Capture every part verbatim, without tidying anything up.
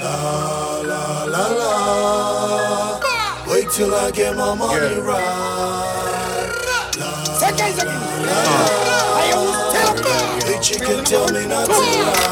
La la la la. Wait till I get my money yeah. right. La, second, second. La, la, la. Bitch, you can tell me not to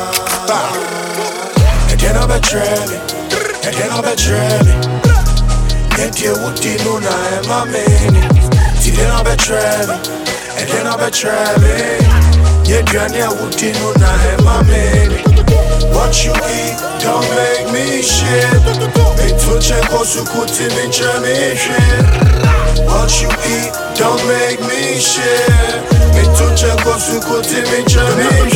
lie. And then I'll betray me. And then I'll betray me. And you would know now I'm a man. See, then I'll betray me. And then I'll betray me. Yeah, you would know now I'm a man. What you eat don't make me shit. Me too check or sukuti me me shit. What you eat don't make me shit. Me too check or sukuti me me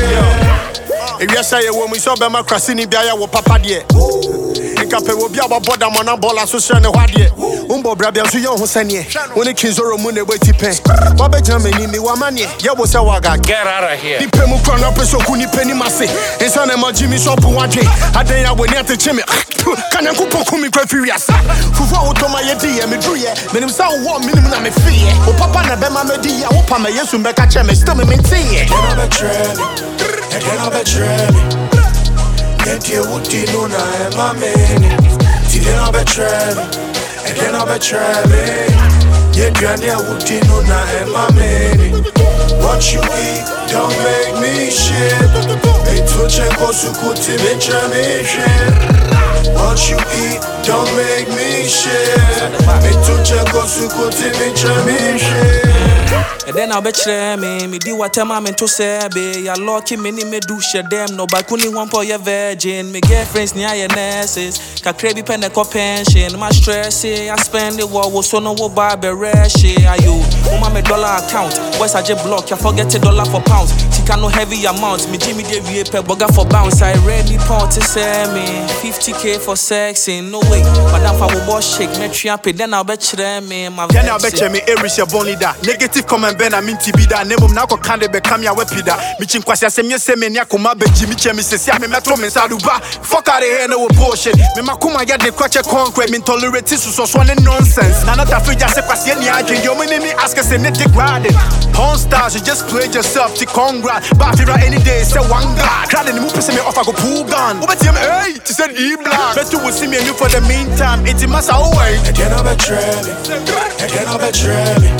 shit. If you say when we saw Bema Crasini Biaya wo papa die. Nkape wo bia boda mona bola so hye ne hwade. Umbo brabia so yon ho sane. Woni kinzoro mu ne wati pen. Wa be jam ni mi wa mane. Ye wo se waga get out of here. Ni pe mu kro na peso ku ni pe ni mase. Ensa na ma jimi shop wadwe. Adan ya woni atecheme. Kan yanko poku mi kwa firiasa. Fufu wo to ma ye di ye me dru ye. Menim sa wo minim na me fie. O papa na be ma me di ya wo pa me Yesu mbeka che me still me maintain ye. Can I betray me? Can I betray me? Get you what you know now I'm a man. See then I'll betray me. And then I'll betray me. Yeah, you what you know now I'm a man. What you eat don't make me shit. Me too check or sukuti me me shit. What you eat don't make me shit. Me too check or sukuti me me shit. And then I'll betray me, me do what I'm meant to say, be. Ya lucky me ni me do share them, no back only one for your virgin. Me girlfriends near your nurses, ka crabby pen a pension. My stress, I spend the war, was so no wo barbe rashi. Are you? Mama me dollar account, boys I just block, ya forget a dollar for pounds. She can no heavy amounts, me Jimmy de V A burger for bounce. I ready point to say me, fifty K for sexing, no way. Madam for wo boss shake, me triape, then I'll betray me, my then I'll betray me, Erish your bonny da. Negative comment ben I mean to be that name of Nako Kande become your wepida. Michin Kwasi Semia Semenia Kuma be Jimmy Chemi says ya me metro men saduba. Fuck out of here no bullshit. Me makuma get the kwache concrete me tolerate so swan nonsense. Nana ta free just kwasi any agent. Your money me ask us any dick riding. Porn stars, you just played yourself to congrats. Bafira any day say one god. Crowd in the move me off I go pull gun. Over to him hey to send e black. Bet you will see me and you for the meantime. It's must away. And then I'll betray me. And then I'll betray me.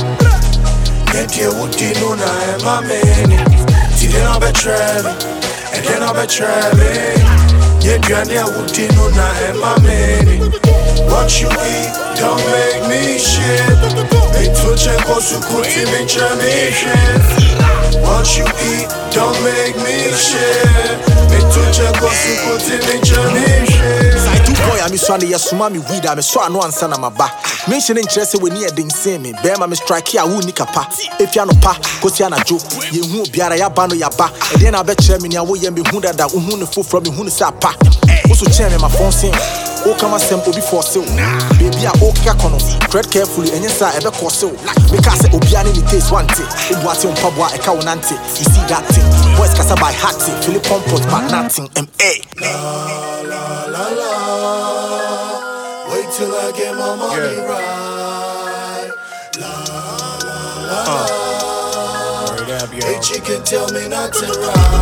Get you what you know now I'm a man. See then I'll betray me. And then I'll betray me. Yeah, you what you know now I'm a man. What you eat don't make me shit. Me too check or sukuti me me shit. What you eat don't make me shit. Me too check or sukuti me me shit. Boy, I'm sorry, yes, mommy, weed. I'm so no answer na my back. Mention interest when you didn't see me. Bear my strike here, who nick a pa. If you're no pa, cause you're not joke. You won't be a yabano yaba. And then I bet you, I will be who that who fool from who is a pa. Also, chairman, my phone saying, oh, come and sample before sale. Baby, I okay, tread carefully and yes, I ever cause so. Because Obiani in taste one thing. It was on Pabwa, a cow nante. You see that thing. Boys cast by hacking, Philip Pompos, but nothing. M A. La la la la. Wait till I get my money yeah. right. La la la la. Uh, hey, chicken, tell me not to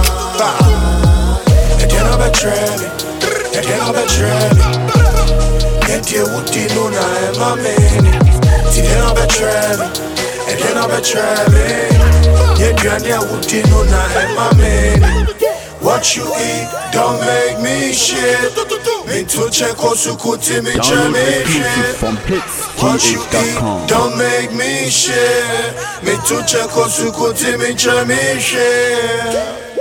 ride. And then I'll betray me. And then I'll betray me. Get you what you know now I'm a man. See then I'll betray me. And then I'll betray me. Get you what you know now I'm a man. What you eat don't make me shit. Me too check or sukuti me me shit. What you eat don't make me shit. Me too check or sukuti me me shit.